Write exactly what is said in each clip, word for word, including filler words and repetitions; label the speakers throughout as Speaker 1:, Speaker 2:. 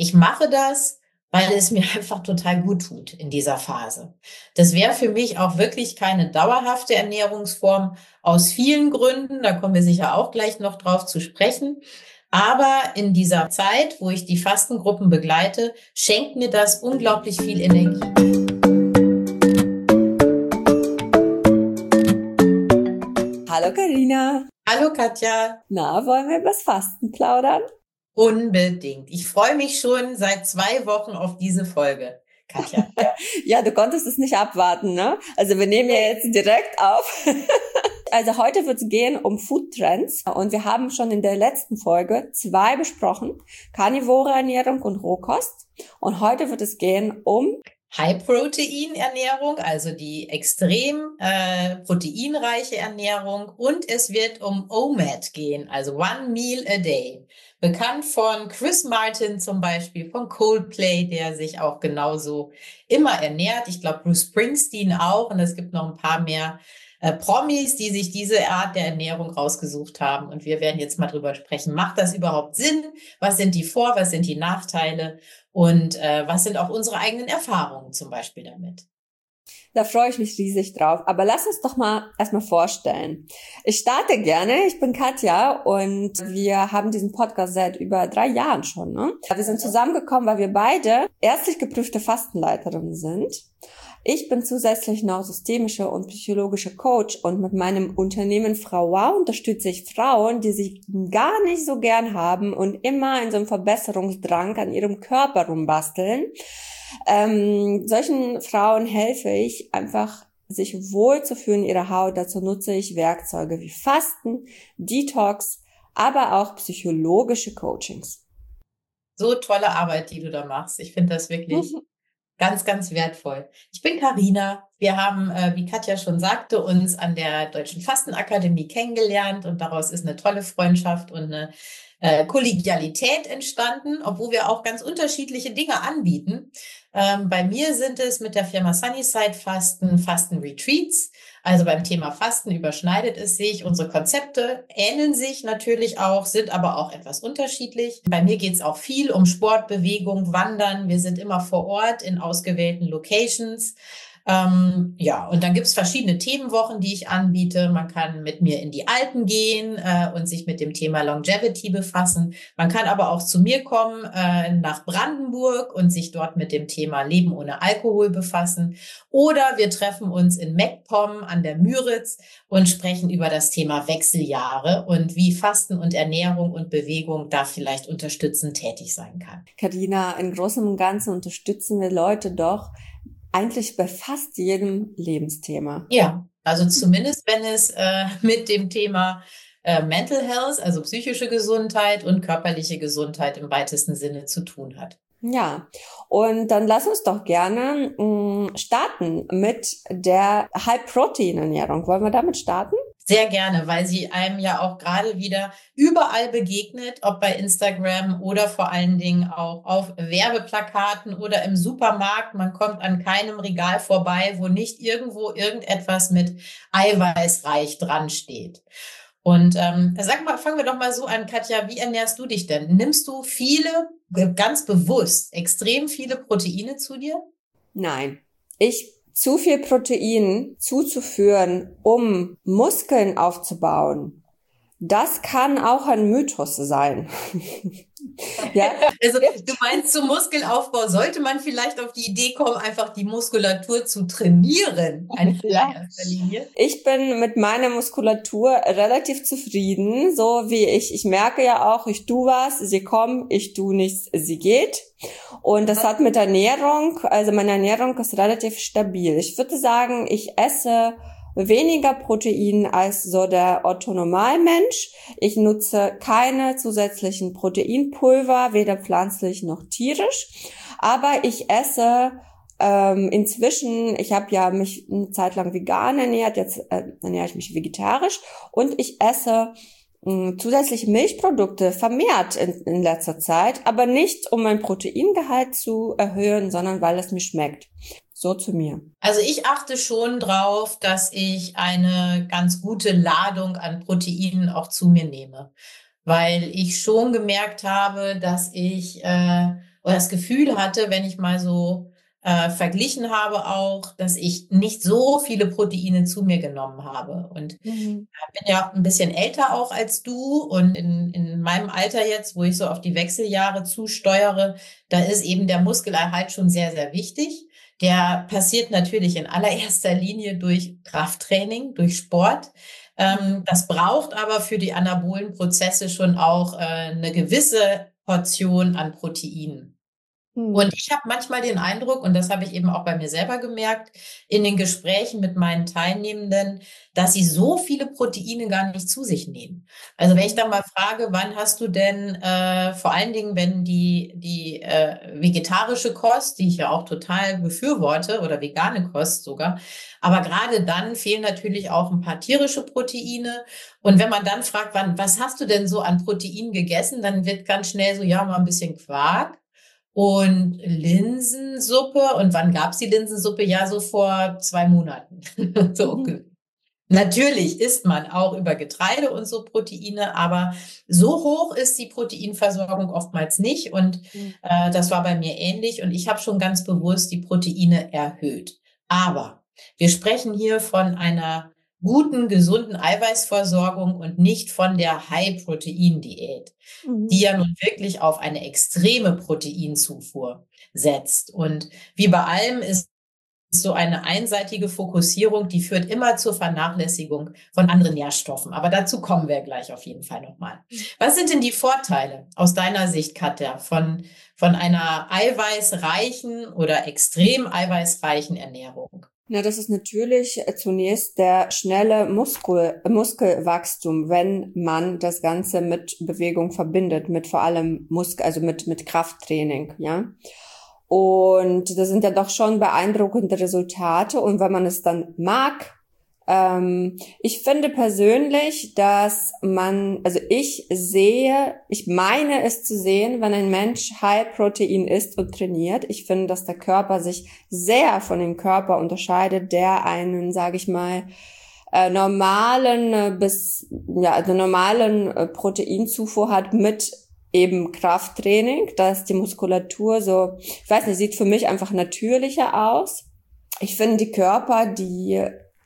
Speaker 1: ich mache das, weil es mir einfach total gut tut in dieser Phase. Das wäre für mich auch wirklich keine dauerhafte Ernährungsform aus vielen Gründen. Da kommen wir sicher auch gleich noch drauf zu sprechen. Aber in dieser Zeit, wo ich die Fastengruppen begleite, schenkt mir das unglaublich viel Energie.
Speaker 2: Hallo Carina.
Speaker 1: Hallo Katja.
Speaker 2: Na, wollen wir übers Fasten plaudern?
Speaker 1: Unbedingt. Ich freue mich schon seit zwei Wochen auf diese Folge, Katja.
Speaker 2: Ja, du konntest es nicht abwarten, ne? Also wir nehmen ja jetzt direkt auf. Also heute wird es gehen um Food Trends und wir haben schon in der letzten Folge zwei besprochen, karnivore Ernährung und Rohkost. Und heute wird es gehen um
Speaker 1: High-Protein-Ernährung, also die extrem äh, proteinreiche Ernährung, und es wird um O M A D gehen, also One Meal a Day. Bekannt von Chris Martin zum Beispiel, von Coldplay, der sich auch genauso immer ernährt. Ich glaube, Bruce Springsteen auch, und es gibt noch ein paar mehr äh, Promis, die sich diese Art der Ernährung rausgesucht haben. Und wir werden jetzt mal drüber sprechen, macht das überhaupt Sinn? Was sind die Vor-, was sind die Nachteile? Und äh, was sind auch unsere eigenen Erfahrungen zum Beispiel damit?
Speaker 2: Da freue ich mich riesig drauf. Aber lass uns doch mal erstmal vorstellen. Ich starte gerne. Ich bin Katja und wir haben diesen Podcast seit über drei Jahren schon. Ne? Wir sind zusammengekommen, weil wir beide ärztlich geprüfte Fastenleiterinnen sind. Ich bin zusätzlich noch systemische und psychologische Coach und mit meinem Unternehmen Frau Wow unterstütze ich Frauen, die sich gar nicht so gern haben und immer in so einem Verbesserungsdrang an ihrem Körper rumbasteln. Ähm, solchen Frauen helfe ich einfach, sich wohl zu fühlen in ihrer Haut. Dazu nutze ich Werkzeuge wie Fasten, Detox, aber auch psychologische Coachings.
Speaker 1: So tolle Arbeit, die du da machst. Ich finde das wirklich ganz, ganz wertvoll. Ich bin Carina. Wir haben, äh, wie Katja schon sagte, uns an der Deutschen Fastenakademie kennengelernt und daraus ist eine tolle Freundschaft und eine äh, Kollegialität entstanden, obwohl wir auch ganz unterschiedliche Dinge anbieten. Ähm, bei mir sind es mit der Firma Sunnyside Fasten, Fasten Retreats. Also beim Thema Fasten überschneidet es sich. Unsere Konzepte ähneln sich natürlich auch, sind aber auch etwas unterschiedlich. Bei mir geht es auch viel um Sport, Bewegung, Wandern. Wir sind immer vor Ort in ausgewählten Locations. Ähm, ja, und dann gibt's verschiedene Themenwochen, die ich anbiete. Man kann mit mir in die Alpen gehen äh, und sich mit dem Thema Longevity befassen. Man kann aber auch zu mir kommen äh, nach Brandenburg und sich dort mit dem Thema Leben ohne Alkohol befassen. Oder wir treffen uns in MacPom an der Müritz und sprechen über das Thema Wechseljahre und wie Fasten und Ernährung und Bewegung da vielleicht unterstützend tätig sein kann.
Speaker 2: Carina, im Großen und Ganzen unterstützen wir Leute doch eigentlich bei fast jedem Lebensthema.
Speaker 1: Ja, also zumindest wenn es äh, mit dem Thema äh, Mental Health, also psychische Gesundheit und körperliche Gesundheit im weitesten Sinne zu tun hat.
Speaker 2: Ja, und dann lass uns doch gerne mh, starten mit der High-Protein-Ernährung. Wollen wir damit starten?
Speaker 1: Sehr gerne, weil sie einem ja auch gerade wieder überall begegnet, ob bei Instagram oder vor allen Dingen auch auf Werbeplakaten oder im Supermarkt. Man kommt an keinem Regal vorbei, wo nicht irgendwo irgendetwas mit eiweißreich dran steht. Und ähm, sag mal, fangen wir doch mal so an, Katja, wie ernährst du dich denn? Nimmst du viele, ganz bewusst, extrem viele Proteine zu dir?
Speaker 2: Nein, ich zu viel Protein zuzuführen, um Muskeln aufzubauen, das kann auch ein Mythos sein.
Speaker 1: Ja, also du meinst, zum Muskelaufbau sollte man vielleicht auf die Idee kommen, einfach die Muskulatur zu trainieren.
Speaker 2: Ja. Ich bin mit meiner Muskulatur relativ zufrieden, so wie ich. Ich merke ja auch, ich tue was, sie kommt, ich tue nichts, sie geht. Und das hat mit Ernährung, also meine Ernährung ist relativ stabil. Ich würde sagen, ich esse weniger Protein als so der Otto-Normalmensch. Ich nutze keine zusätzlichen Proteinpulver, weder pflanzlich noch tierisch. Aber ich esse ähm, inzwischen, ich habe ja mich eine Zeit lang vegan ernährt, jetzt äh, ernähre ich mich vegetarisch und ich esse mh, zusätzliche Milchprodukte vermehrt in, in letzter Zeit, aber nicht um mein Proteingehalt zu erhöhen, sondern weil es mir schmeckt. So zu mir.
Speaker 1: Also ich achte schon drauf, dass ich eine ganz gute Ladung an Proteinen auch zu mir nehme, weil ich schon gemerkt habe, dass ich äh, oder das Gefühl hatte, wenn ich mal so äh, verglichen habe auch, dass ich nicht so viele Proteine zu mir genommen habe. Und
Speaker 2: Mhm.
Speaker 1: ich bin ja ein bisschen älter auch als du und in, in meinem Alter jetzt, wo ich so auf die Wechseljahre zusteuere, da ist eben der Muskelerhalt schon sehr, sehr wichtig. Der passiert natürlich in allererster Linie durch Krafttraining, durch Sport. Ähm, das braucht aber für die anabolen Prozesse schon auch äh, eine gewisse Portion an Proteinen. Und ich habe manchmal den Eindruck, und das habe ich eben auch bei mir selber gemerkt, in den Gesprächen mit meinen Teilnehmenden, dass sie so viele Proteine gar nicht zu sich nehmen. Also wenn ich dann mal frage, wann hast du denn, äh, vor allen Dingen, wenn die, die äh, vegetarische Kost, die ich ja auch total befürworte, oder vegane Kost sogar, aber gerade dann fehlen natürlich auch ein paar tierische Proteine. Und wenn man dann fragt, wann, was hast du denn so an Proteinen gegessen, dann wird ganz schnell so, ja, mal ein bisschen Quark. Und Linsensuppe. Und wann gab's die Linsensuppe? Ja, so vor zwei Monaten. So, okay. Natürlich isst man auch über Getreide und so Proteine, aber so hoch ist die Proteinversorgung oftmals nicht. Und äh, das war bei mir ähnlich. Und ich habe schon ganz bewusst die Proteine erhöht. Aber wir sprechen hier von einer guten, gesunden Eiweißversorgung und nicht von der High-Protein-Diät,
Speaker 2: Mhm.
Speaker 1: die ja nun wirklich auf eine extreme Proteinzufuhr setzt. Und wie bei allem ist so eine einseitige Fokussierung, die führt immer zur Vernachlässigung von anderen Nährstoffen. Aber dazu kommen wir gleich auf jeden Fall nochmal. Was sind denn die Vorteile aus deiner Sicht, Katja, von, von einer eiweißreichen oder extrem eiweißreichen Ernährung?
Speaker 2: Na, das ist natürlich zunächst der schnelle Muskel, Muskelwachstum, wenn man das Ganze mit Bewegung verbindet, mit vor allem Muskel, also mit, mit Krafttraining, ja. Und das sind ja doch schon beeindruckende Resultate. Und wenn man es dann mag, ähm, ich finde persönlich, dass man, also ich sehe, ich meine es zu sehen, wenn ein Mensch High Protein isst und trainiert. Ich finde, dass der Körper sich sehr von dem Körper unterscheidet, der einen, sage ich mal, äh, normalen äh, bis, ja, also normalen äh, Proteinzufuhr hat mit eben Krafttraining, dass die Muskulatur so, ich weiß nicht, sieht für mich einfach natürlicher aus. Ich finde die Körper, die,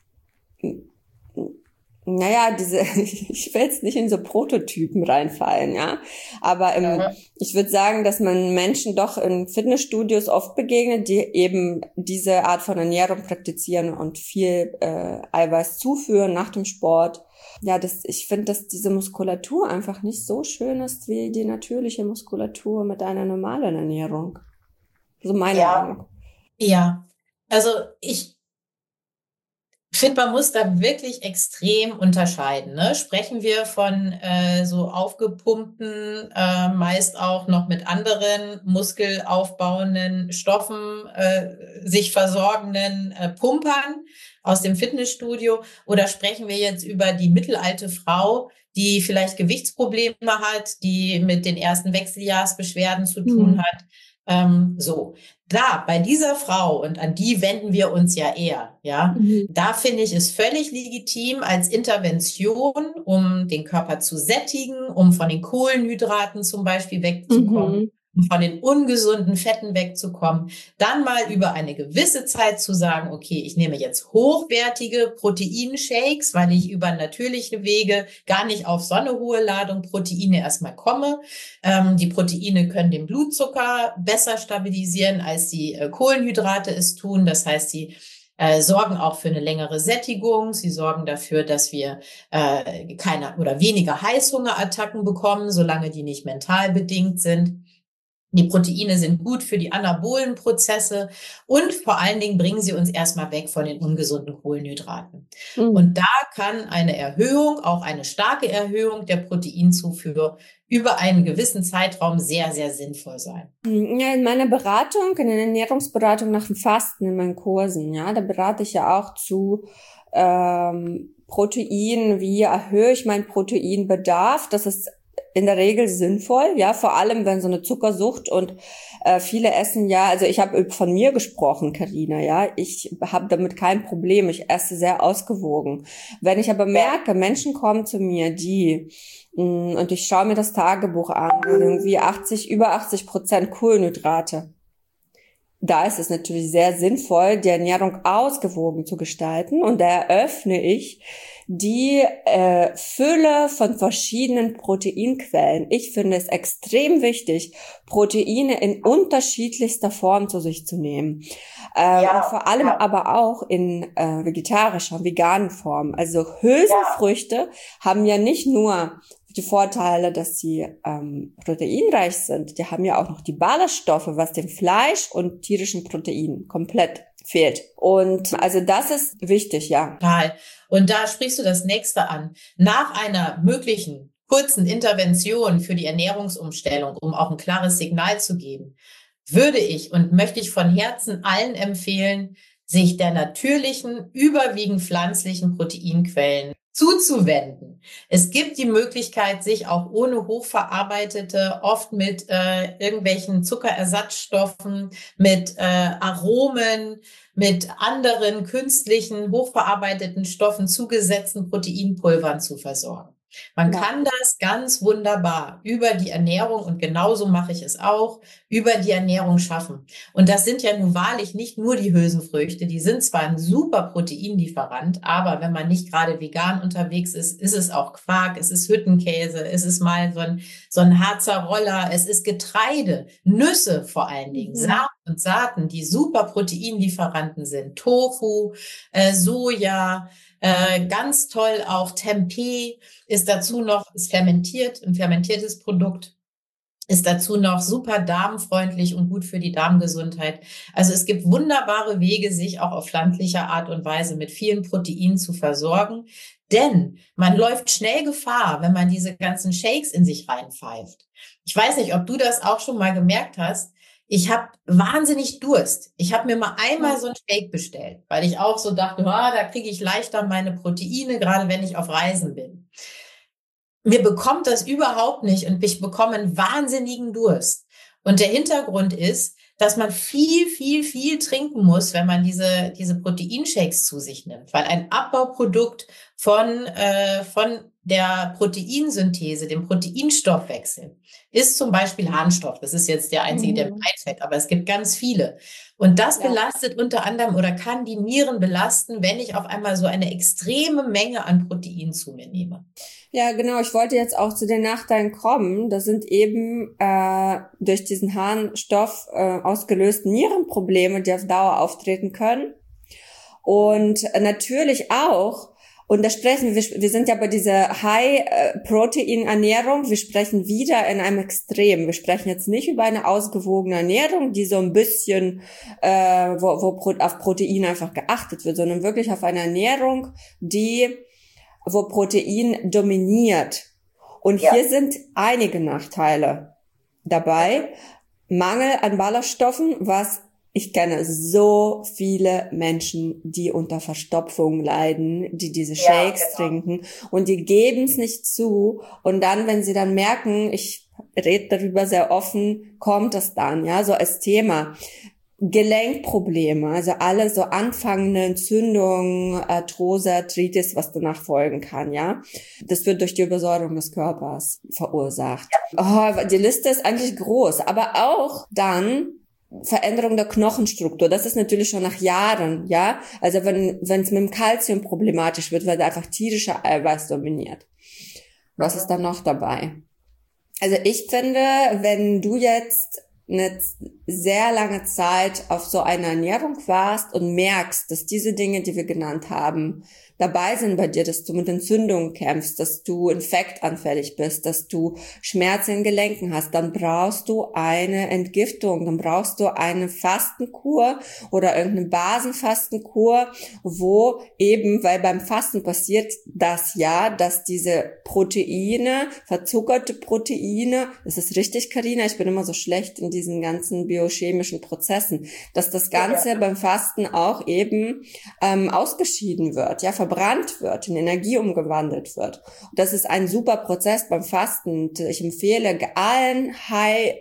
Speaker 2: naja, diese, ich will jetzt nicht in so Prototypen reinfallen, ja, aber im, ja. Ich würde sagen, dass man Menschen doch in Fitnessstudios oft begegnet, die eben diese Art von Ernährung praktizieren und viel äh, Eiweiß zuführen nach dem Sport. Ja, das, ich finde, dass diese Muskulatur einfach nicht so schön ist wie die natürliche Muskulatur mit einer normalen Ernährung. So meine
Speaker 1: ja.
Speaker 2: Meinung.
Speaker 1: Ja, also ich finde, man muss da wirklich extrem unterscheiden. Ne? Sprechen wir von äh, so aufgepumpten, äh, meist auch noch mit anderen muskelaufbauenden Stoffen, äh, sich versorgenden äh, Pumpern aus dem Fitnessstudio, oder sprechen wir jetzt über die mittelalte Frau, die vielleicht Gewichtsprobleme hat, die mit den ersten Wechseljahrsbeschwerden zu tun mhm. hat? Ähm, so, da, bei dieser Frau, und an die wenden wir uns ja eher, ja, mhm. da finde ich es völlig legitim als Intervention, um den Körper zu sättigen, um von den Kohlenhydraten zum Beispiel wegzukommen, mhm. um von den ungesunden Fetten wegzukommen, dann mal über eine gewisse Zeit zu sagen, okay, ich nehme jetzt hochwertige Proteinshakes, weil ich über natürliche Wege gar nicht auf so eine hohe Ladung Proteine erstmal komme. Ähm, die Proteine können den Blutzucker besser stabilisieren, als die äh, Kohlenhydrate es tun. Das heißt, sie äh, sorgen auch für eine längere Sättigung. Sie sorgen dafür, dass wir äh, keine oder weniger Heißhungerattacken bekommen, solange die nicht mental bedingt sind. Die Proteine sind gut für die anabolen Prozesse und vor allen Dingen bringen sie uns erstmal weg von den ungesunden Kohlenhydraten. Mhm. Und da kann eine Erhöhung, auch eine starke Erhöhung der Proteinzufuhr über einen gewissen Zeitraum sehr, sehr sinnvoll sein.
Speaker 2: Ja, in meiner Beratung, in der Ernährungsberatung nach dem Fasten, in meinen Kursen, ja, da berate ich ja auch zu ähm, Protein, wie erhöhe ich meinen Proteinbedarf. Das ist in der Regel sinnvoll, ja, vor allem wenn so eine Zuckersucht und äh, viele essen ja, also ich habe von mir gesprochen, Carina, ja, ich habe damit kein Problem, ich esse sehr ausgewogen. Wenn ich aber merke, Menschen kommen zu mir, die mh, und ich schaue mir das Tagebuch an, irgendwie achtzig, über achtzig Prozent Kohlenhydrate. Da ist es natürlich sehr sinnvoll, die Ernährung ausgewogen zu gestalten, und da eröffne ich die äh, Fülle von verschiedenen Proteinquellen. Ich finde es extrem wichtig, Proteine in unterschiedlichster Form zu sich zu nehmen. Äh, ja, und vor allem ja. aber auch in äh, vegetarischer, veganen Form. Also Hülsenfrüchte ja. haben ja nicht nur die Vorteile, dass sie ähm, proteinreich sind, die haben ja auch noch die Ballaststoffe, was dem Fleisch und tierischen Proteinen komplett fehlt. Und also das ist wichtig, ja.
Speaker 1: Total. Und da sprichst du das Nächste an. Nach einer möglichen kurzen Intervention für die Ernährungsumstellung, um auch ein klares Signal zu geben, würde ich und möchte ich von Herzen allen empfehlen, sich der natürlichen, überwiegend pflanzlichen Proteinquellen zuzuwenden. Es gibt die Möglichkeit, sich auch ohne hochverarbeitete, oft mit äh, irgendwelchen Zuckerersatzstoffen, mit äh, Aromen, mit anderen künstlichen, hochverarbeiteten Stoffen zugesetzten Proteinpulvern zu versorgen. Man ja. kann das ganz wunderbar über die Ernährung, und genauso mache ich es auch, über die Ernährung schaffen. Und das sind ja nun wahrlich nicht nur die Hülsenfrüchte, die sind zwar ein super Proteinlieferant, aber wenn man nicht gerade vegan unterwegs ist, ist es auch Quark, es ist Hüttenkäse, es ist mal so ein, so ein Harzer Roller, es ist Getreide, Nüsse vor allen Dingen, mhm. Samen und Saaten, die super Proteinlieferanten sind, Tofu, äh, Soja, Äh, ganz toll auch Tempeh ist dazu noch, ist fermentiert, ein fermentiertes Produkt, ist dazu noch super darmfreundlich und gut für die Darmgesundheit. Also es gibt wunderbare Wege, sich auch auf pflanzlicher Art und Weise mit vielen Proteinen zu versorgen. Denn man läuft schnell Gefahr, wenn man diese ganzen Shakes in sich reinpfeift. Ich weiß nicht, ob du das auch schon mal gemerkt hast. Ich habe wahnsinnig Durst. Ich habe mir mal einmal so ein Shake bestellt, weil ich auch so dachte, ah, da kriege ich leichter meine Proteine, gerade wenn ich auf Reisen bin. Mir bekommt das überhaupt nicht und ich bekomme einen wahnsinnigen Durst. Und der Hintergrund ist, dass man viel, viel, viel trinken muss, wenn man diese diese Proteinshakes zu sich nimmt, weil ein Abbauprodukt von äh, von der Proteinsynthese, dem Proteinstoffwechsel, ist zum Beispiel Harnstoff. Das ist jetzt der einzige, der mir einfällt, aber es gibt ganz viele. Und das ja. belastet unter anderem oder kann die Nieren belasten, wenn ich auf einmal so eine extreme Menge an Protein zu mir nehme.
Speaker 2: Ja, genau. Ich wollte jetzt auch zu den Nachteilen kommen. Das sind eben äh, durch diesen Harnstoff äh, ausgelösten Nierenprobleme, die auf Dauer auftreten können. Und äh, natürlich auch, und da sprechen wir, wir sind ja bei dieser High-Protein-Ernährung, wir sprechen wieder in einem Extrem. Wir sprechen jetzt nicht über eine ausgewogene Ernährung, die so ein bisschen, äh, wo, wo auf Protein einfach geachtet wird, sondern wirklich auf eine Ernährung, die, wo Protein dominiert. Und ja. hier sind einige Nachteile dabei. Mangel an Ballaststoffen, was ich kenne so viele Menschen, die unter Verstopfung leiden, die diese Shakes ja, genau. trinken, und die geben es nicht zu. Und dann, wenn sie dann merken, ich rede darüber sehr offen, kommt das dann, ja, so als Thema. Gelenkprobleme, also alle so anfangende Entzündungen, Arthrose, Arthritis, was danach folgen kann, ja. Das wird durch die Übersäuerung des Körpers verursacht. Oh, die Liste ist eigentlich groß, aber auch dann Veränderung der Knochenstruktur, das ist natürlich schon nach Jahren, ja. Also wenn wenn es mit dem Kalzium problematisch wird, weil einfach tierischer Eiweiß dominiert. Was ist da noch dabei? Also ich finde, wenn du jetzt eine sehr lange Zeit auf so einer Ernährung warst und merkst, dass diese Dinge, die wir genannt haben, dabei sind bei dir, dass du mit Entzündungen kämpfst, dass du infektanfällig bist, dass du Schmerzen in Gelenken hast, dann brauchst du eine Entgiftung, dann brauchst du eine Fastenkur oder irgendeine Basenfastenkur, wo eben, weil beim Fasten passiert das ja, dass diese Proteine, verzuckerte Proteine, das ist richtig, Carina, ich bin immer so schlecht in diesen ganzen biochemischen Prozessen, dass das Ganze ja. beim Fasten auch eben ähm, ausgeschieden wird, ja, verbrannt wird, in Energie umgewandelt wird. Und das ist ein super Prozess beim Fasten. Und ich empfehle allen High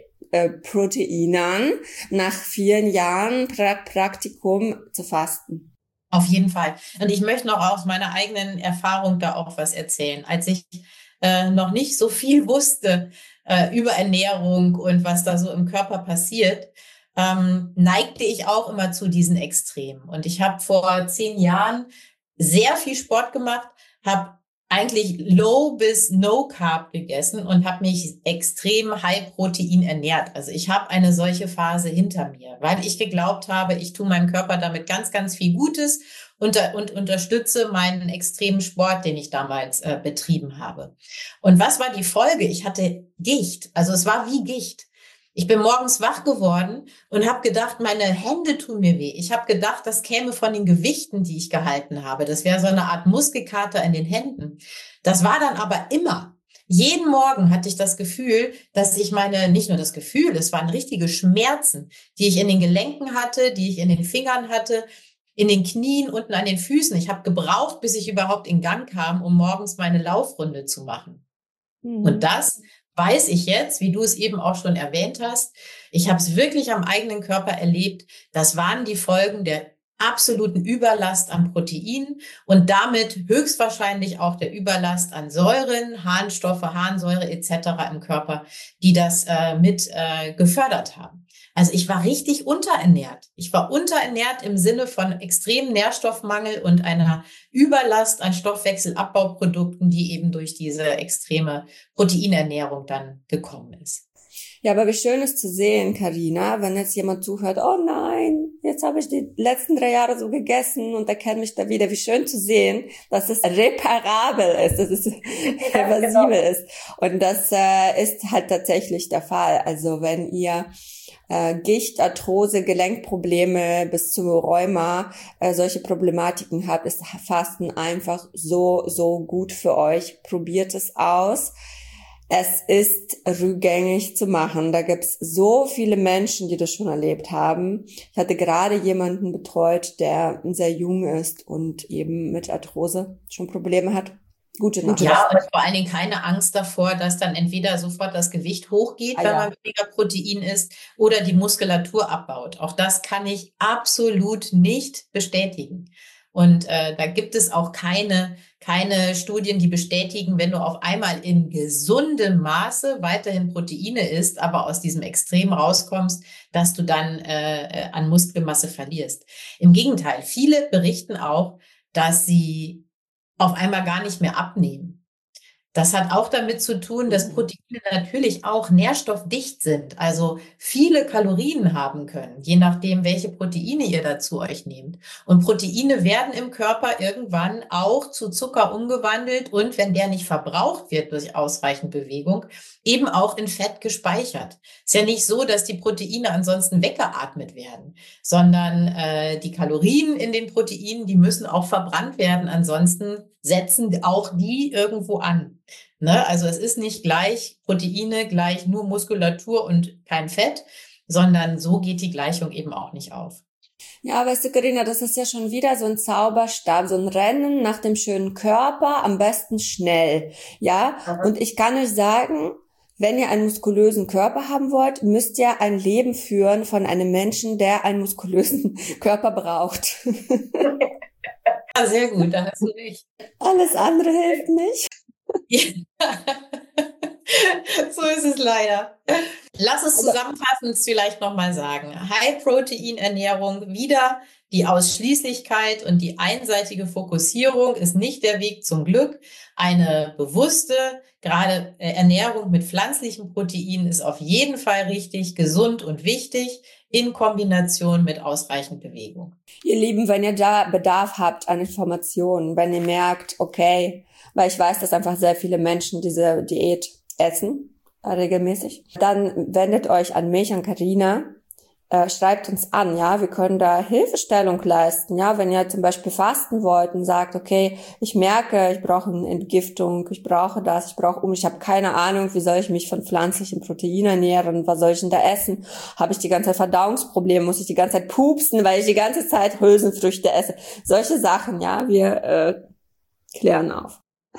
Speaker 2: Proteinern nach vielen Jahren pra- Praktikum zu fasten.
Speaker 1: Auf jeden Fall. Und ich möchte noch aus meiner eigenen Erfahrung da auch was erzählen. Als ich äh, noch nicht so viel wusste äh, über Ernährung und was da so im Körper passiert, ähm, neigte ich auch immer zu diesen Extremen. Und ich habe vor zehn Jahren sehr viel Sport gemacht, habe eigentlich low bis no carb gegessen und habe mich extrem high Protein ernährt. Also ich habe eine solche Phase hinter mir, weil ich geglaubt habe, ich tue meinem Körper damit ganz, ganz viel Gutes und, und unterstütze meinen extremen Sport, den ich damals äh, betrieben habe. Und was war die Folge? Ich hatte Gicht. Also es war wie Gicht. Ich bin morgens wach geworden und habe gedacht, meine Hände tun mir weh. Ich habe gedacht, das käme von den Gewichten, die ich gehalten habe. Das wäre so eine Art Muskelkater in den Händen. Das war dann aber immer. Jeden Morgen hatte ich das Gefühl, dass ich meine, nicht nur das Gefühl, es waren richtige Schmerzen, die ich in den Gelenken hatte, die ich in den Fingern hatte, in den Knien, unten an den Füßen. Ich habe gebraucht, bis ich überhaupt in Gang kam, um morgens meine Laufrunde zu machen. Mhm. Und das weiß ich jetzt, wie du es eben auch schon erwähnt hast. Ich habe es wirklich am eigenen Körper erlebt. Das waren die Folgen der absoluten Überlast an Proteinen und damit höchstwahrscheinlich auch der Überlast an Säuren, Harnstoffe, Harnsäure et cetera im Körper, die das äh, mit äh, gefördert haben. Also ich war richtig unterernährt. Ich war unterernährt im Sinne von extremem Nährstoffmangel und einer Überlast an Stoffwechselabbauprodukten, die eben durch diese extreme Proteinernährung dann gekommen ist.
Speaker 2: Ja, aber wie schön ist zu sehen, Carina, wenn jetzt jemand zuhört, oh nein, jetzt habe ich die letzten drei Jahre so gegessen und erkenne mich da wieder. Wie schön zu sehen, dass es reparabel ist, dass es ja, reversibel genau. ist. Und das äh, ist halt tatsächlich der Fall. Also wenn ihr äh, Gicht, Arthrose, Gelenkprobleme bis zum Rheuma, äh, solche Problematiken habt, ist Fasten einfach so, so gut für euch. Probiert es aus. Es ist rückgängig zu machen. Da gibt's so viele Menschen, die das schon erlebt haben. Ich hatte gerade jemanden betreut, der sehr jung ist und eben mit Arthrose schon Probleme hat. Gute Nacht.
Speaker 1: Ja, und vor allen Dingen keine Angst davor, dass dann entweder sofort das Gewicht hochgeht, ah, wenn ja. man weniger Protein isst, oder die Muskulatur abbaut. Auch das kann ich absolut nicht bestätigen. Und äh, da gibt es auch keine keine Studien, die bestätigen, wenn du auf einmal in gesundem Maße weiterhin Proteine isst, aber aus diesem Extrem rauskommst, dass du dann äh, an Muskelmasse verlierst. Im Gegenteil, viele berichten auch, dass sie auf einmal gar nicht mehr abnehmen. Das hat auch damit zu tun, dass Proteine natürlich auch nährstoffdicht sind, also viele Kalorien haben können, je nachdem, welche Proteine ihr dazu euch nehmt. Und Proteine werden im Körper irgendwann auch zu Zucker umgewandelt und wenn der nicht verbraucht wird durch ausreichend Bewegung, eben auch in Fett gespeichert. Ist ja nicht so, dass die Proteine ansonsten weggeatmet werden, sondern äh, die Kalorien in den Proteinen, die müssen auch verbrannt werden, ansonsten setzen auch die irgendwo an. Ne? Also es ist nicht gleich Proteine, gleich nur Muskulatur und kein Fett, sondern so geht die Gleichung eben auch nicht auf.
Speaker 2: Ja, weißt du, Carina, das ist ja schon wieder so ein Zauberstab, so ein Rennen nach dem schönen Körper, am besten schnell, ja? Aha. Und ich kann euch sagen, wenn ihr einen muskulösen Körper haben wollt, müsst ihr ein Leben führen von einem Menschen, der einen muskulösen Körper braucht.
Speaker 1: Ja, sehr gut, da hast du recht.
Speaker 2: Alles andere hilft nicht.
Speaker 1: Ja. So ist es leider. Lass es zusammenfassend vielleicht nochmal sagen. High-Protein-Ernährung, wieder die Ausschließlichkeit und die einseitige Fokussierung ist nicht der Weg zum Glück. Eine bewusste, gerade Ernährung mit pflanzlichen Proteinen ist auf jeden Fall richtig, gesund und wichtig in Kombination mit ausreichend Bewegung.
Speaker 2: Ihr Lieben, wenn ihr da Bedarf habt an Informationen, wenn ihr merkt, okay, weil ich weiß, dass einfach sehr viele Menschen diese Diät essen, regelmäßig, dann wendet euch an mich, an Carina. äh, schreibt uns an, ja, wir können da Hilfestellung leisten, ja, wenn ihr zum Beispiel fasten wollt und sagt, okay, ich merke, ich brauche eine Entgiftung, ich brauche das, ich brauche um, ich habe keine Ahnung, wie soll ich mich von pflanzlichen Proteinen ernähren, was soll ich denn da essen, habe ich die ganze Zeit Verdauungsprobleme, muss ich die ganze Zeit pupsen, weil ich die ganze Zeit Hülsenfrüchte esse, solche Sachen, ja, wir äh, klären auf.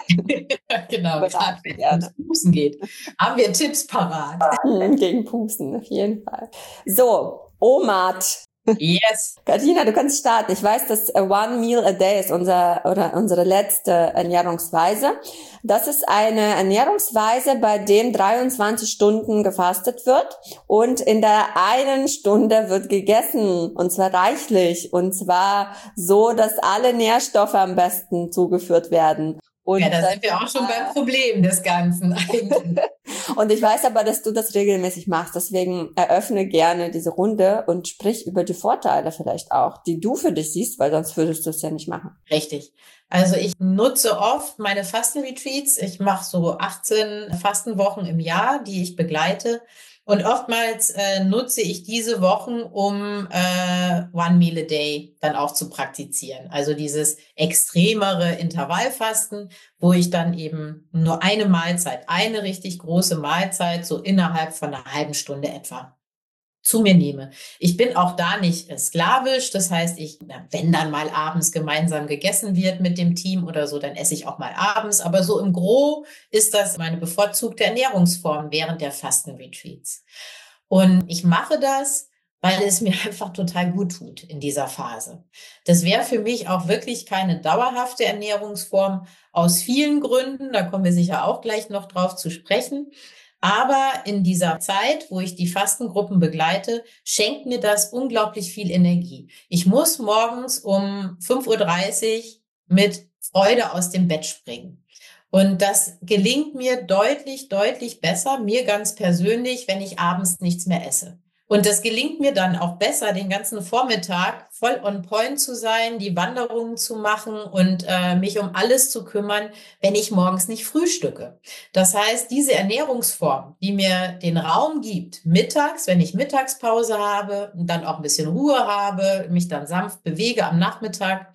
Speaker 1: Genau, gerade wenn es ums Pupsen geht, haben wir Tipps parat.
Speaker 2: Gegen Pupsen, auf jeden Fall. So, O M A D.
Speaker 1: Yes.
Speaker 2: Katrina, du kannst starten. Ich weiß, dass One Meal a Day ist unser, oder unsere letzte Ernährungsweise. Das ist eine Ernährungsweise, bei dem dreiundzwanzig Stunden gefastet wird und in der einen Stunde wird gegessen und zwar reichlich und zwar so, dass alle Nährstoffe am besten zugeführt werden.
Speaker 1: Und ja, da sind wir auch schon beim Problem des Ganzen eigentlich.
Speaker 2: Und ich weiß aber, dass du das regelmäßig machst. Deswegen eröffne gerne diese Runde und sprich über die Vorteile vielleicht auch, die du für dich siehst, weil sonst würdest du es ja nicht machen.
Speaker 1: Richtig. Also ich nutze oft meine Fastenretreats. Ich mache so achtzehn Fastenwochen im Jahr, die ich begleite. Und oftmals äh, nutze ich diese Wochen, um äh, One Meal a Day dann auch zu praktizieren. Also dieses extremere Intervallfasten, wo ich dann eben nur eine Mahlzeit, eine richtig große Mahlzeit, so innerhalb von einer halben Stunde etwa zu mir nehme. Ich bin auch da nicht sklavisch. Das heißt, ich, wenn dann mal abends gemeinsam gegessen wird mit dem Team oder so, dann esse ich auch mal abends. Aber so im Gros ist das meine bevorzugte Ernährungsform während der Fastenretreats. Und ich mache das, weil es mir einfach total gut tut in dieser Phase. Das wäre für mich auch wirklich keine dauerhafte Ernährungsform aus vielen Gründen. Da kommen wir sicher auch gleich noch drauf zu sprechen. Aber in dieser Zeit, wo ich die Fastengruppen begleite, schenkt mir das unglaublich viel Energie. Ich muss morgens um fünf Uhr dreißig mit Freude aus dem Bett springen. Und das gelingt mir deutlich, deutlich besser, mir ganz persönlich, wenn ich abends nichts mehr esse. Und das gelingt mir dann auch besser, den ganzen Vormittag voll on point zu sein, die Wanderungen zu machen und äh, mich um alles zu kümmern, wenn ich morgens nicht frühstücke. Das heißt, diese Ernährungsform, die mir den Raum gibt, mittags, wenn ich Mittagspause habe und dann auch ein bisschen Ruhe habe, mich dann sanft bewege am Nachmittag,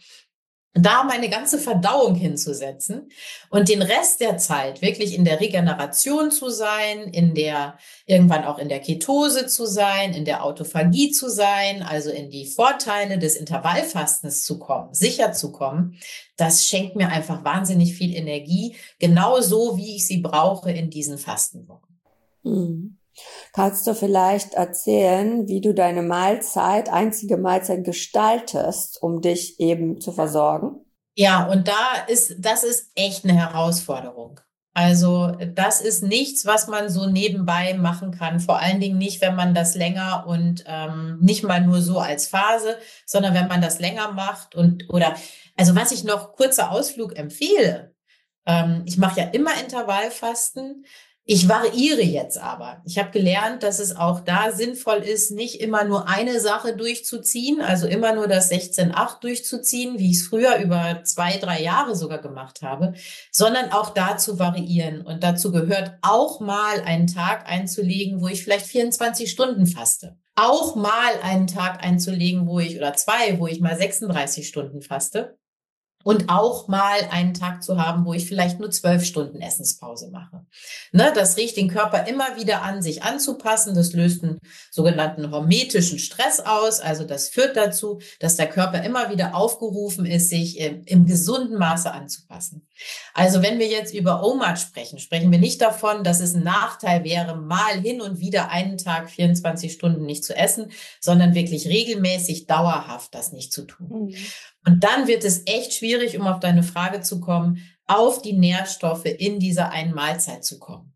Speaker 1: da meine ganze Verdauung hinzusetzen und den Rest der Zeit wirklich in der Regeneration zu sein, in der, irgendwann auch in der Ketose zu sein, in der Autophagie zu sein, also in die Vorteile des Intervallfastens zu kommen, sicher zu kommen, das schenkt mir einfach wahnsinnig viel Energie, genauso wie ich sie brauche in diesen Fastenwochen.
Speaker 2: Mhm. Kannst du vielleicht erzählen, wie du deine Mahlzeit, einzige Mahlzeit gestaltest, um dich eben zu versorgen?
Speaker 1: Ja, und da ist, das ist echt eine Herausforderung. Also das ist nichts, was man so nebenbei machen kann. Vor allen Dingen nicht, wenn man das länger und ähm, nicht mal nur so als Phase, sondern wenn man das länger macht und oder also was ich noch kurzer Ausflug empfehle. Ähm, ich mache ja immer Intervallfasten. Ich variiere jetzt aber. Ich habe gelernt, dass es auch da sinnvoll ist, nicht immer nur eine Sache durchzuziehen, also immer nur das sechzehn acht durchzuziehen, wie ich es früher über zwei, drei Jahre sogar gemacht habe, sondern auch da zu variieren. Und dazu gehört auch mal einen Tag einzulegen, wo ich vielleicht vierundzwanzig Stunden faste. Auch mal einen Tag einzulegen, wo ich, oder zwei, wo ich mal sechsunddreißig Stunden faste. Und auch mal einen Tag zu haben, wo ich vielleicht nur zwölf Stunden Essenspause mache. Ne, das regt den Körper immer wieder an, sich anzupassen. Das löst einen sogenannten hormetischen Stress aus. Also das führt dazu, dass der Körper immer wieder aufgerufen ist, sich im, im gesunden Maße anzupassen. Also wenn wir jetzt über O M A D sprechen, sprechen wir nicht davon, dass es ein Nachteil wäre, mal hin und wieder einen Tag vierundzwanzig Stunden nicht zu essen, sondern wirklich regelmäßig, dauerhaft das nicht zu tun. Mhm. Und dann wird es echt schwierig, um auf deine Frage zu kommen, auf die Nährstoffe in dieser einen Mahlzeit zu kommen.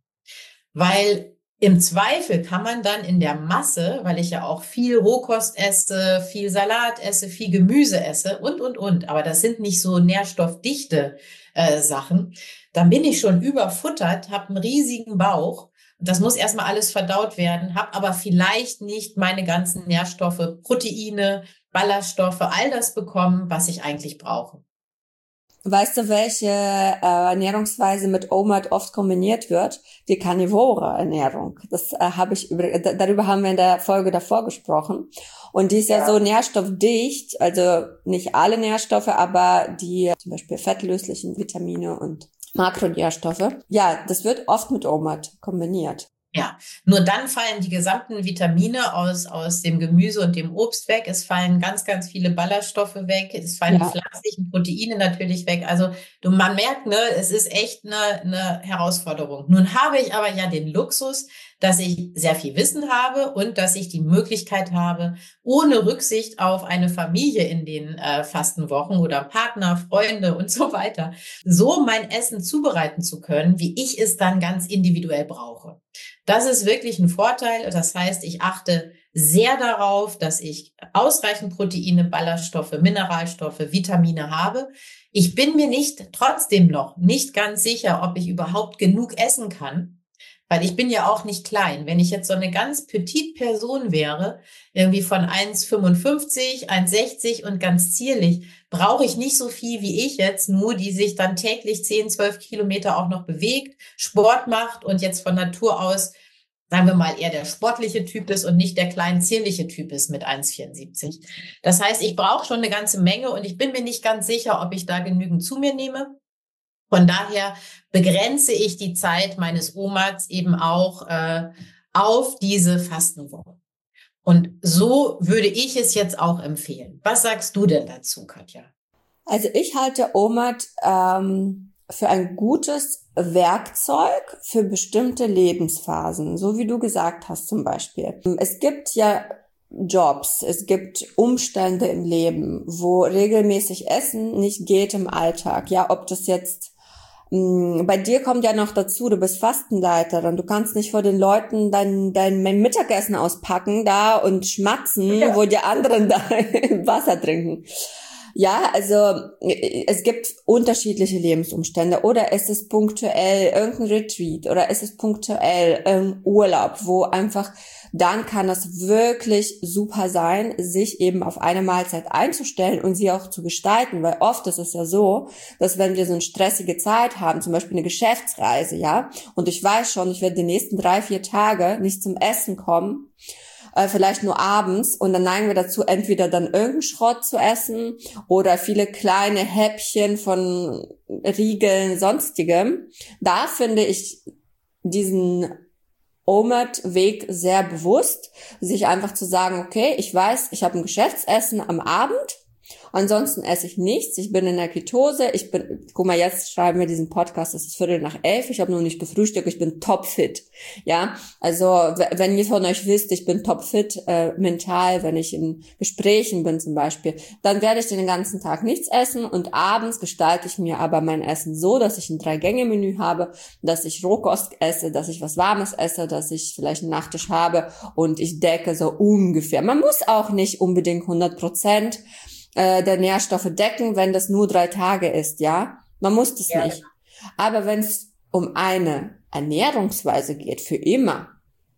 Speaker 1: Weil im Zweifel kann man dann in der Masse, weil ich ja auch viel Rohkost esse, viel Salat esse, viel Gemüse esse und, und, und, aber das sind nicht so nährstoffdichte äh, Sachen, dann bin ich schon überfuttert, habe einen riesigen Bauch. Das muss erstmal alles verdaut werden, habe aber vielleicht nicht meine ganzen Nährstoffe, Proteine, Ballaststoffe, all das bekommen, was ich eigentlich brauche.
Speaker 2: Weißt du, welche äh, Ernährungsweise mit O M A D oft kombiniert wird? Die karnivore Ernährung. Das äh, habe ich über, d- darüber haben wir in der Folge davor gesprochen. Und die ist ja, ja so nährstoffdicht, also nicht alle Nährstoffe, aber die zum Beispiel fettlöslichen Vitamine und Makronährstoffe. Ja, das wird oft mit O M A D kombiniert.
Speaker 1: Ja, nur dann fallen die gesamten Vitamine aus, aus dem Gemüse und dem Obst weg. Es fallen ganz, ganz viele Ballaststoffe weg. Es fallen ja. die pflanzlichen Proteine natürlich weg. Also du, man merkt, ne, es ist echt eine, eine Herausforderung. Nun habe ich aber ja den Luxus, dass ich sehr viel Wissen habe und dass ich die Möglichkeit habe, ohne Rücksicht auf eine Familie in den äh, Fastenwochen oder Partner, Freunde und so weiter, so mein Essen zubereiten zu können, wie ich es dann ganz individuell brauche. Das ist wirklich ein Vorteil. Das heißt, ich achte sehr darauf, dass ich ausreichend Proteine, Ballaststoffe, Mineralstoffe, Vitamine habe. Ich bin mir nicht trotzdem noch nicht ganz sicher, ob ich überhaupt genug essen kann. Weil ich bin ja auch nicht klein. Wenn ich jetzt so eine ganz petite Person wäre, irgendwie von eins Komma fünfundfünfzig, eins Komma sechzig und ganz zierlich, brauche ich nicht so viel wie ich jetzt, nur die sich dann täglich zehn, zwölf Kilometer auch noch bewegt, Sport macht und jetzt von Natur aus, sagen wir mal, eher der sportliche Typ ist und nicht der klein zierliche Typ ist mit eins Komma vierundsiebzig. Das heißt, ich brauche schon eine ganze Menge und ich bin mir nicht ganz sicher, ob ich da genügend zu mir nehme. Von daher begrenze ich die Zeit meines O M A Ds eben auch äh, auf diese Fastenwoche. Und so würde ich es jetzt auch empfehlen. Was sagst du denn dazu, Katja?
Speaker 2: Also ich halte O M A D ähm, für ein gutes Werkzeug für bestimmte Lebensphasen, so wie du gesagt hast zum Beispiel. Es gibt ja Jobs, es gibt Umstände im Leben, wo regelmäßig Essen nicht geht im Alltag. Ja, ob das jetzt bei dir kommt ja noch dazu, du bist Fastenleiterin, du kannst nicht vor den Leuten dein, dein Mittagessen auspacken da und schmatzen, ja. wo die anderen da Wasser trinken. Ja, also es gibt unterschiedliche Lebensumstände oder es ist punktuell irgendein Retreat oder es ist punktuell irgendein Urlaub, wo einfach, dann kann es wirklich super sein, sich eben auf eine Mahlzeit einzustellen und sie auch zu gestalten, weil oft ist es ja so, dass wenn wir so eine stressige Zeit haben, zum Beispiel eine Geschäftsreise, ja, und ich weiß schon, ich werde die nächsten drei, vier Tage nicht zum Essen kommen, äh, vielleicht nur abends, und dann neigen wir dazu, entweder dann irgendeinen Schrott zu essen oder viele kleine Häppchen von Riegeln, sonstigem. Da finde ich diesen O M A D-Weg sehr bewusst, sich einfach zu sagen, okay, ich weiß, ich habe ein Geschäftsessen am Abend, ansonsten esse ich nichts, ich bin in der Ketose, ich bin, guck mal, jetzt schreiben wir diesen Podcast, es ist Viertel nach elf, ich habe noch nicht gefrühstückt, ich bin topfit, ja, also wenn ihr von euch wisst, ich bin topfit äh, mental, wenn ich in Gesprächen bin zum Beispiel, dann werde ich den ganzen Tag nichts essen und abends gestalte ich mir aber mein Essen so, dass ich ein Drei-Gänge-Menü habe, dass ich Rohkost esse, dass ich was Warmes esse, dass ich vielleicht einen Nachtisch habe und ich decke so ungefähr. Man muss auch nicht unbedingt hundert Prozent der Nährstoffe decken, wenn das nur drei Tage ist, ja. Man muss das ja nicht. Aber wenn es um eine Ernährungsweise geht, für immer,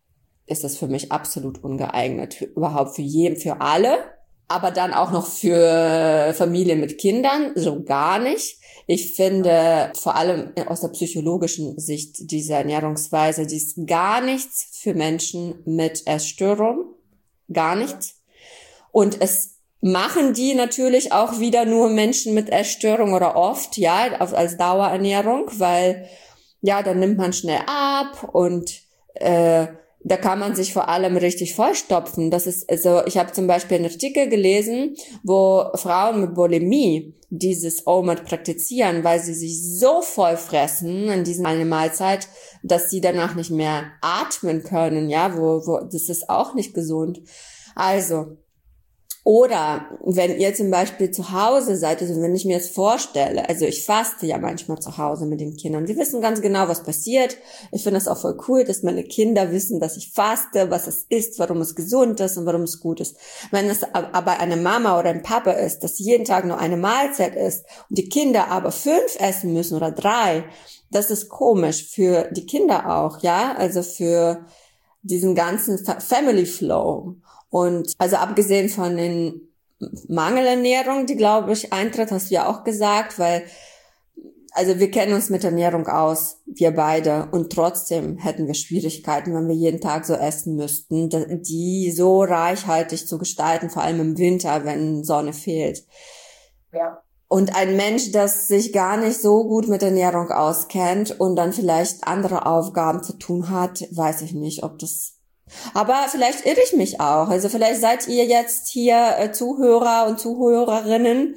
Speaker 2: ist das für mich absolut ungeeignet. Für, überhaupt für jeden, für alle. Aber dann auch noch für Familien mit Kindern, so gar nicht. Ich finde, vor allem aus der psychologischen Sicht, diese Ernährungsweise, die ist gar nichts für Menschen mit Essstörung. Gar nichts. Und es machen die natürlich auch wieder nur Menschen mit Essstörung oder oft, ja, als Dauerernährung, weil, ja, dann nimmt man schnell ab und äh, da kann man sich vor allem richtig vollstopfen. Das ist, also ich habe zum Beispiel einen Artikel gelesen, wo Frauen mit Bulimie dieses O M A D praktizieren, weil sie sich so voll fressen in dieser eine Mahlzeit, dass sie danach nicht mehr atmen können, ja, wo, wo das ist auch nicht gesund. Also, oder wenn ihr zum Beispiel zu Hause seid, also wenn ich mir jetzt vorstelle, also ich faste ja manchmal zu Hause mit den Kindern, die wissen ganz genau, was passiert. Ich finde das auch voll cool, dass meine Kinder wissen, dass ich faste, was es ist, warum es gesund ist und warum es gut ist. Wenn es aber eine Mama oder ein Papa ist, dass jeden Tag nur eine Mahlzeit ist und die Kinder aber fünf essen müssen oder drei, das ist komisch für die Kinder auch, ja, also für diesen ganzen Family Flow. Und also abgesehen von den Mangelernährung, die, glaube ich, eintritt, hast du ja auch gesagt, weil Also wir kennen uns mit Ernährung aus, wir beide, und trotzdem hätten wir Schwierigkeiten, wenn wir jeden Tag so essen müssten, die so reichhaltig zu gestalten, vor allem im Winter, wenn Sonne fehlt.
Speaker 1: Ja.
Speaker 2: Und ein Mensch, das sich gar nicht so gut mit Ernährung auskennt und dann vielleicht andere Aufgaben zu tun hat, weiß ich nicht, ob das... Aber vielleicht irre ich mich auch. Also vielleicht seid ihr jetzt hier äh, Zuhörer und Zuhörerinnen,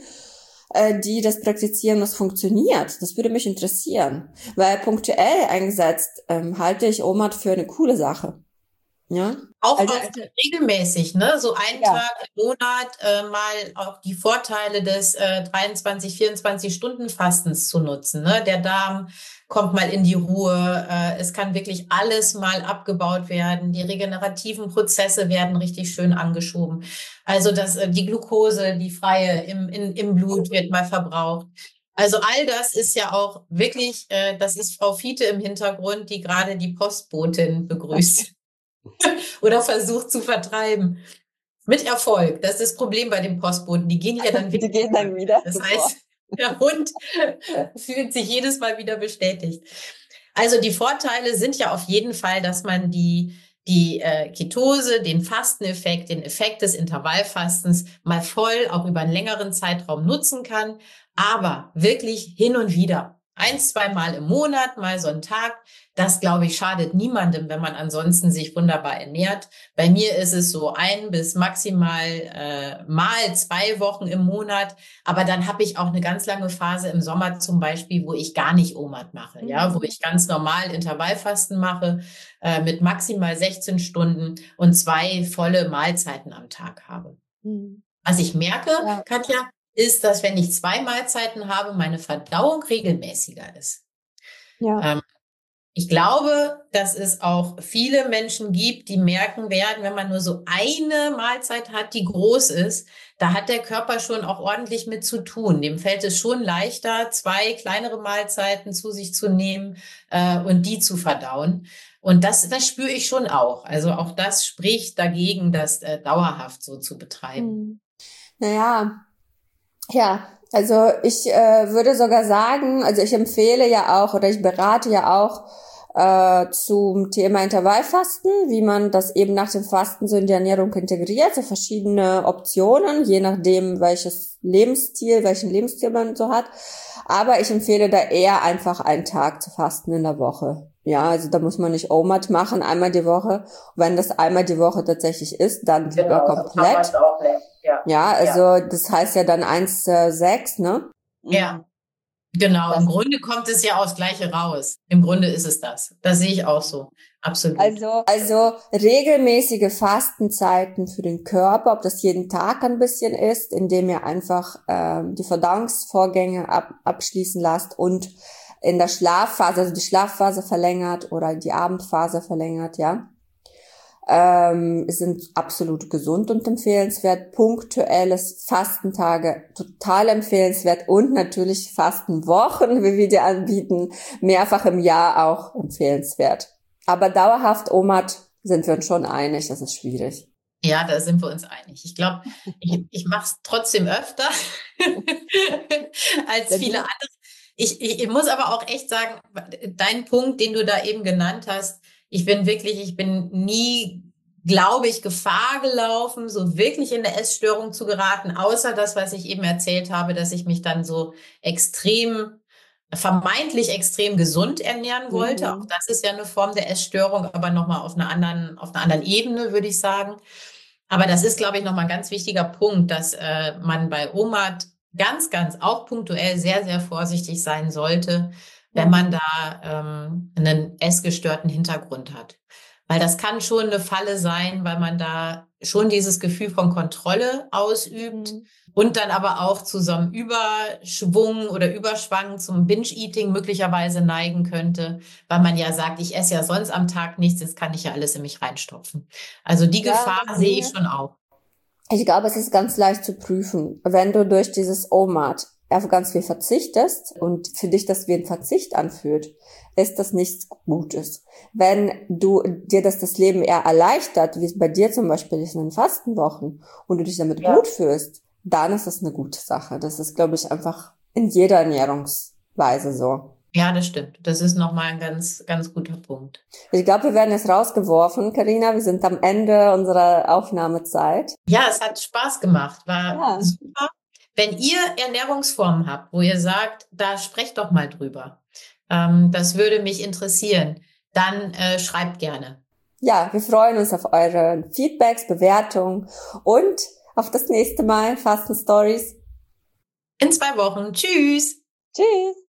Speaker 2: die das praktizieren, das funktioniert. Das würde mich interessieren. Weil punktuell eingesetzt ähm, halte ich O M A D für eine coole Sache. Ja?
Speaker 1: Auch,
Speaker 2: also,
Speaker 1: auch regelmäßig, ne? So einen ja. Tag im Monat äh, mal auch die Vorteile des äh, dreiundzwanzig, vierundzwanzig Stunden Fastens zu nutzen. Ne? Der Darm kommt mal in die Ruhe. Äh, es kann wirklich alles mal abgebaut werden. Die regenerativen Prozesse werden richtig schön angeschoben. Also das, äh, die Glucose, die freie im, in, im Blut wird mal verbraucht. Also all das ist ja auch wirklich, äh, das ist Frau Fiete im Hintergrund, die gerade die Postbotin begrüßt. Oder versucht zu vertreiben. Mit Erfolg. Das ist das Problem bei den Postboten. Die gehen ja dann wieder.
Speaker 2: Die gehen dann wieder.
Speaker 1: Das heißt, der Hund fühlt sich jedes Mal wieder bestätigt. Also die Vorteile sind ja auf jeden Fall, dass man die, die äh, Ketose, den Fasteneffekt, den Effekt des Intervallfastens mal voll auch über einen längeren Zeitraum nutzen kann. Aber wirklich hin und wieder. Eins, zweimal im Monat, mal so einen Tag. Das, glaube ich, schadet niemandem, wenn man ansonsten sich wunderbar ernährt. Bei mir ist es so ein bis maximal äh, mal zwei Wochen im Monat. Aber dann habe ich auch eine ganz lange Phase im Sommer zum Beispiel, wo ich gar nicht O M A D mache, mhm. ja, wo ich ganz normal Intervallfasten mache äh, mit maximal sechzehn Stunden und zwei volle Mahlzeiten am Tag habe. Mhm. Was ich merke, ja. Katja, ist, dass wenn ich zwei Mahlzeiten habe, meine Verdauung regelmäßiger ist. Ja. Ähm, ich glaube, dass es auch viele Menschen gibt, die merken werden, wenn man nur so eine Mahlzeit hat, die groß ist, da hat der Körper schon auch ordentlich mit zu tun. Dem fällt es schon leichter, zwei kleinere Mahlzeiten zu sich zu nehmen äh, und die zu verdauen. Und das, das spüre ich schon auch. Also auch das spricht dagegen, das äh, dauerhaft so zu betreiben.
Speaker 2: Naja, ja, also ich äh, würde sogar sagen, also ich empfehle ja auch oder ich berate ja auch äh, zum Thema Intervallfasten, wie man das eben nach dem Fasten so in die Ernährung integriert, so verschiedene Optionen, je nachdem welches Lebensstil, welchen Lebensstil man so hat. Aber ich empfehle da eher einfach einen Tag zu fasten in der Woche. Ja, also da muss man nicht O M A D machen, einmal die Woche. Und wenn das einmal die Woche tatsächlich ist, dann lieber genau, komplett. Auch nicht. Ja. ja, also ja. Das heißt ja dann eins zu sechs, ne?
Speaker 1: Ja, genau. Das Im Grunde kommt es ja aufs Gleiche raus. Im Grunde ist es das. Das sehe ich auch so. Absolut.
Speaker 2: Also, also regelmäßige Fastenzeiten für den Körper, ob das jeden Tag ein bisschen ist, indem ihr einfach ähm, die Verdauungsvorgänge ab, abschließen lasst und in der Schlafphase, also die Schlafphase verlängert oder die Abendphase verlängert, ja, ähm, sind absolut gesund und empfehlenswert. Punktuelles Fastentage total empfehlenswert und natürlich Fastenwochen, wie wir die anbieten, mehrfach im Jahr auch empfehlenswert. Aber dauerhaft O M A D sind wir uns schon einig, das ist schwierig.
Speaker 1: Ja, da sind wir uns einig. Ich glaube, ich, ich mache es trotzdem öfter als viele andere. Ich, ich, ich muss aber auch echt sagen, dein Punkt, den du da eben genannt hast, ich bin wirklich, ich bin nie, glaube ich, Gefahr gelaufen, so wirklich in eine Essstörung zu geraten, außer das, was ich eben erzählt habe, dass ich mich dann so extrem, vermeintlich extrem gesund ernähren wollte. Mhm. Auch das ist ja eine Form der Essstörung, aber nochmal auf einer anderen, auf einer anderen Ebene, würde ich sagen. Aber das ist, glaube ich, nochmal ein ganz wichtiger Punkt, dass äh, man bei O M A D ganz, ganz auch punktuell sehr, sehr vorsichtig sein sollte, wenn man da ähm, einen essgestörten Hintergrund hat. Weil das kann schon eine Falle sein, weil man da schon dieses Gefühl von Kontrolle ausübt mhm. und dann aber auch zu so einem Überschwung oder Überschwang zum Binge-Eating möglicherweise neigen könnte, weil man ja sagt, ich esse ja sonst am Tag nichts, jetzt kann ich ja alles in mich reinstopfen. Also die ja, Gefahr sehe ich schon auch.
Speaker 2: Ich glaube, es ist ganz leicht zu prüfen, wenn du durch dieses O M A D auf ganz viel verzichtest und für dich das wie ein Verzicht anfühlt, ist das nichts Gutes. Wenn du dir das das Leben eher erleichtert, wie es bei dir zum Beispiel ist in den Fastenwochen und du dich damit ja. gut fühlst, dann ist das eine gute Sache. Das ist, glaube ich, einfach in jeder Ernährungs, Weise so.
Speaker 1: Ja, das stimmt. Das ist nochmal ein ganz, ganz guter Punkt.
Speaker 2: Ich glaube, wir werden jetzt rausgeworfen, Carina. Wir sind am Ende unserer Aufnahmezeit.
Speaker 1: Ja, es hat Spaß gemacht. War
Speaker 2: ja.
Speaker 1: super. Wenn ihr Ernährungsformen habt, wo ihr sagt, da sprecht doch mal drüber. Ähm, das würde mich interessieren. Dann äh, schreibt gerne.
Speaker 2: Ja, wir freuen uns auf eure Feedbacks, Bewertungen und auf das nächste Mal Fasten Stories.
Speaker 1: In zwei Wochen. Tschüss.
Speaker 2: Tschüss.